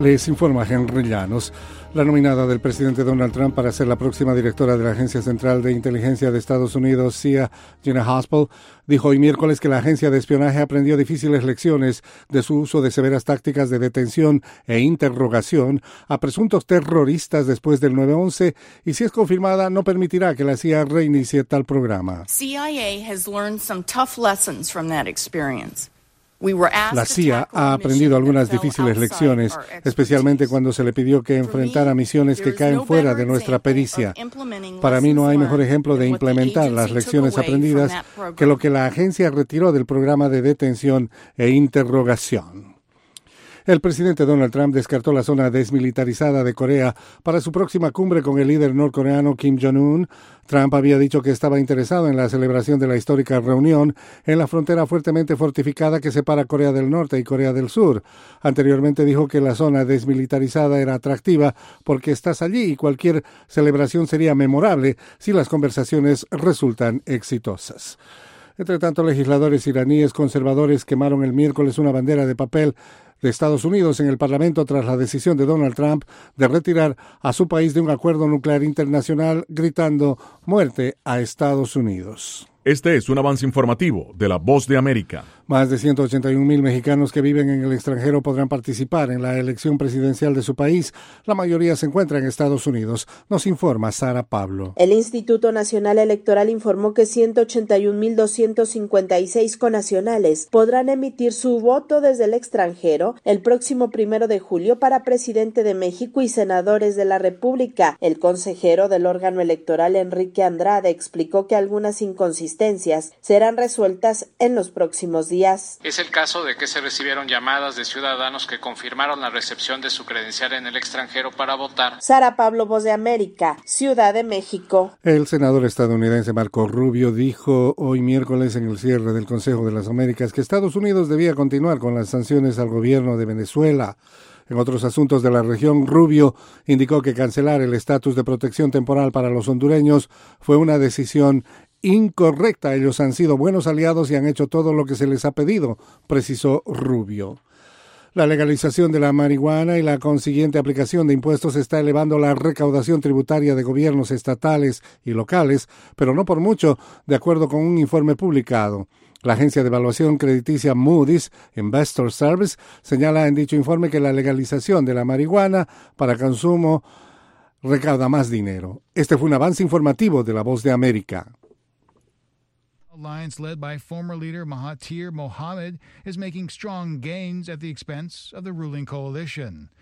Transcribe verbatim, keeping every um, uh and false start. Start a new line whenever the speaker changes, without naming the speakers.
Les informa Henry Llanos. La nominada del presidente Donald Trump para ser la próxima directora de la Agencia Central de Inteligencia de Estados Unidos, C I A, Gina Haspel, dijo hoy miércoles que la agencia de espionaje aprendió difíciles lecciones de su uso de severas tácticas de detención e interrogación a presuntos terroristas después del nueve once y, si es confirmada, no permitirá que la C I A reinicie tal programa.
C I A has learned some tough lessons from that experience.
La C I A ha aprendido algunas difíciles lecciones, especialmente cuando se le pidió que enfrentara misiones que caen fuera de nuestra pericia. Para mí no hay mejor ejemplo de implementar las lecciones aprendidas que lo que la agencia retiró del programa de detención e interrogación. El presidente Donald Trump descartó la zona desmilitarizada de Corea para su próxima cumbre con el líder norcoreano Kim Jong-un. Trump había dicho que estaba interesado en la celebración de la histórica reunión en la frontera fuertemente fortificada que separa Corea del Norte y Corea del Sur. Anteriormente dijo que la zona desmilitarizada era atractiva porque estás allí y cualquier celebración sería memorable si las conversaciones resultan exitosas. Entre tanto, legisladores iraníes conservadores quemaron el miércoles una bandera de papel de Estados Unidos en el Parlamento tras la decisión de Donald Trump de retirar a su país de un acuerdo nuclear internacional, gritando «muerte a Estados Unidos».
Este es un avance informativo de La Voz de América.
Más de ciento ochenta y un mil mexicanos que viven en el extranjero podrán participar en la elección presidencial de su país. La mayoría se encuentra en Estados Unidos. Nos informa Sara Pablo.
El Instituto Nacional Electoral informó que ciento ochenta y un mil doscientos cincuenta y seis connacionales podrán emitir su voto desde el extranjero el próximo primero de julio para presidente de México y senadores de la República. El consejero del órgano electoral, Enrique Andrade, explicó que algunas inconsistencias serán resueltas en los próximos días.
Es el caso de que se recibieron llamadas de ciudadanos que confirmaron la recepción de su credencial en el extranjero para votar.
Sara Pablo, Voz de América, Ciudad de México.
El senador estadounidense Marco Rubio dijo hoy miércoles en el cierre del Consejo de las Américas que Estados Unidos debía continuar con las sanciones al gobierno de Venezuela. En otros asuntos de la región, Rubio indicó que cancelar el estatus de protección temporal para los hondureños fue una decisión incorrecta. Ellos han sido buenos aliados y han hecho todo lo que se les ha pedido, precisó Rubio. La legalización de la marihuana y la consiguiente aplicación de impuestos está elevando la recaudación tributaria de gobiernos estatales y locales, pero no por mucho, de acuerdo con un informe publicado. La agencia de evaluación crediticia Moody's Investor Service señala en dicho informe que la legalización de la marihuana para consumo recauda más dinero. Este fue un avance informativo de La Voz de América.
Alliance led by former leader Mahathir Mohamad is making strong gains at the expense of the ruling coalition.